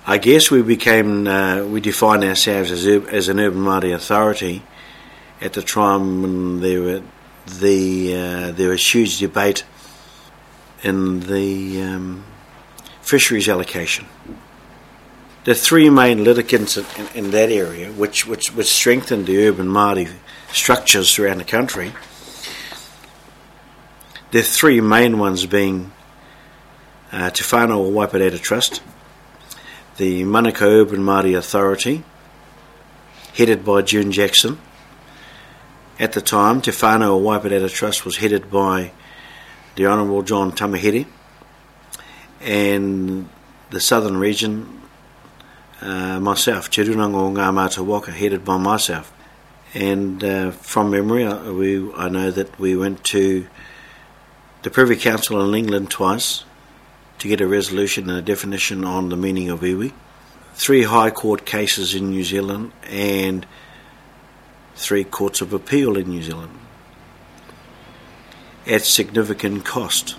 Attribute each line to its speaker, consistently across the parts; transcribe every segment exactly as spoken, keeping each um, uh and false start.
Speaker 1: I guess we became, uh, we defined ourselves as, as an urban Māori authority at the time when there were the uh, there was huge debate in the um, fisheries allocation. The three main litigants in, in, in that area, which, which which strengthened the urban Māori structures around the country, the three main ones being uh, Te Whānau o Waipireta Trust, the Manukau Urban Māori Authority, headed by June Jackson. At the time, Te Whānau o Waipireta Trust was headed by the Honourable John Tamahere, and the Southern Region, uh, myself, Te Runanga o Ngā Mātua, headed by myself. And uh, from memory, I, we, I know that we went to the Privy Council in England twice to get a resolution and a definition on the meaning of iwi, three High Court cases in New Zealand, and three Courts of Appeal in New Zealand, at significant cost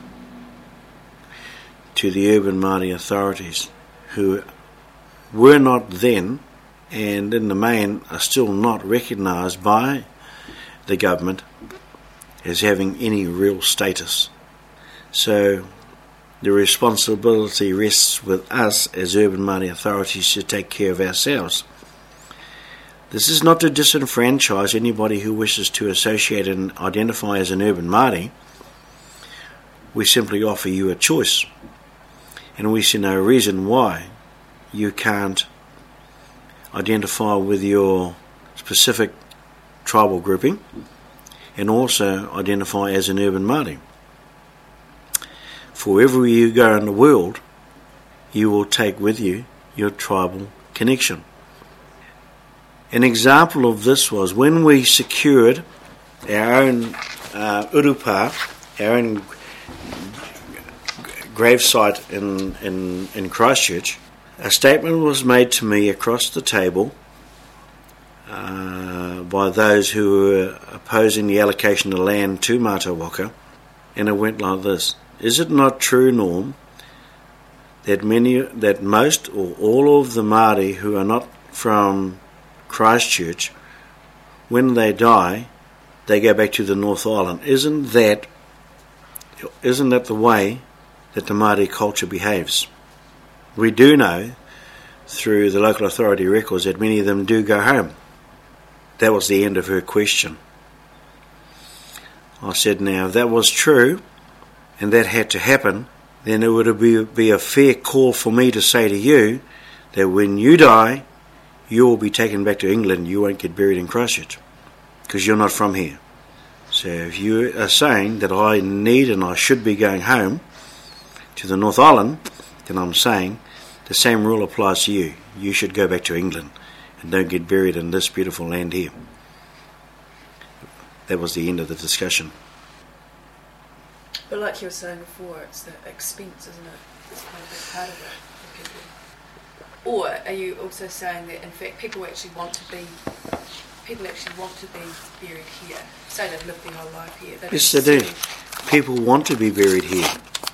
Speaker 1: to the urban Māori authorities, who were not then, and in the main are still not recognised by the government as having any real status. So the responsibility rests with us as urban Māori authorities to take care of ourselves. This is not to disenfranchise anybody who wishes to associate and identify as an urban Māori. We simply offer you a choice, and we see no reason why you can't identify with your specific tribal grouping and also identify as an urban Māori. For wherever you go in the world, you will take with you your tribal connection. An example of this was when we secured our own uh, urupa, our own gravesite in, in, in Christchurch. A statement was made to me across the table uh, by those who were opposing the allocation of land to Mātua, and it went like this. Is it not true, Norm, that many, that most or all of the Māori who are not from Christchurch, when they die, they go back to the North Island? Isn't that, isn't that the way that the Māori culture behaves? We do know through the local authority records that many of them do go home. That was the end of her question. I said, now, if that was true, and that had to happen, then it would be, be a fair call for me to say to you that when you die, you will be taken back to England. You won't get buried in Christchurch because you're not from here. So if you are saying that I need and I should be going home to the North Island, then I'm saying the same rule applies to you. You should go back to England and don't get buried in this beautiful land here. That was the end of the discussion.
Speaker 2: But like you were saying before, it's the expense, isn't it? It's kind of a big part of it for people. Or are you also saying that in fact people actually want to be people actually want to be buried here? Say they've lived their whole life here. They
Speaker 1: yes, they do. People want to be buried here.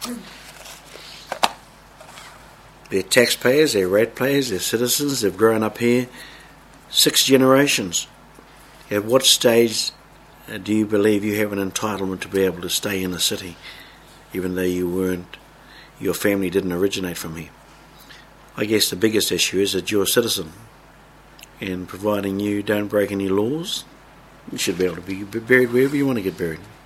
Speaker 1: They're taxpayers, they're ratepayers, they're citizens, they've grown up here six generations. At what stage uh, do you believe you have an entitlement to be able to stay in the city, even though you weren't, your family didn't originate from here? I guess the biggest issue is that you're a citizen, and providing you don't break any laws, you should be able to be buried wherever you want to get buried.